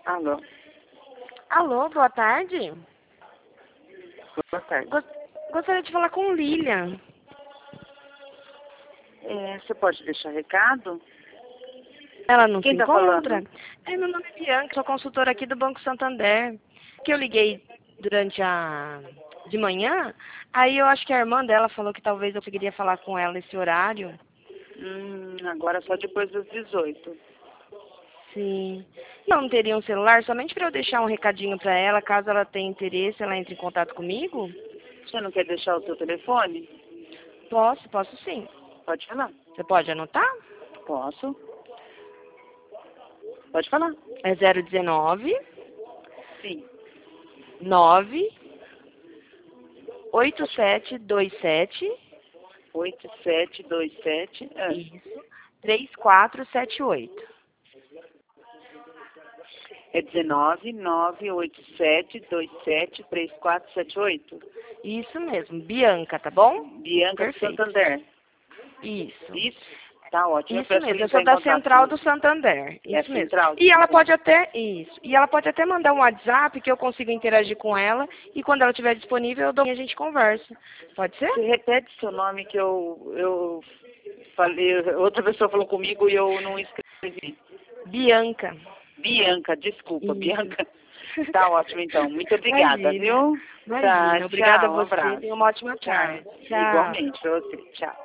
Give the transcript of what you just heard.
Alô, Alô, boa tarde. boa tarde. Gostaria de falar com Lilian. Você pode deixar recado? Ela não Quem se tá encontra? falando? Meu nome é Bianca, sou consultora aqui do Banco Santander. Que eu liguei durante de manhã, aí eu acho que a irmã dela falou que talvez eu conseguiria falar com ela nesse horário. Agora só depois das 18. Sim. Não teria um celular somente para eu deixar um recadinho para ela, caso ela tenha interesse, ela entre em contato comigo? Você não quer deixar o seu telefone? Posso sim. Pode falar. Você pode anotar? Posso. Pode falar. É 019 Sim. 9 8727 8727. isso, 3478. É 19-987-27-3478. Isso mesmo, Bianca, tá bom? Bianca do Perfeito. Santander. Isso. Isso? Tá ótimo. Isso Peço mesmo, pra eu sou entrar em da contato Central comigo. do Santander. É a Isso mesmo. Central do E ela Santander. pode até, isso. E ela pode até mandar um WhatsApp que eu consigo interagir com ela e quando ela estiver disponível eu dou e a gente conversa. Pode ser? Você repete seu nome que eu falei, outra pessoa falou comigo e eu não escrevi. Bianca. Bianca, desculpa, Isso. Bianca. Tá ótimo então. Muito obrigada, Imagina. viu? Imagina. Tá, Obrigada a tchau, um você abraço. e uma ótima Tchau. tarde. Tchau. Igualmente pra você. Tchau.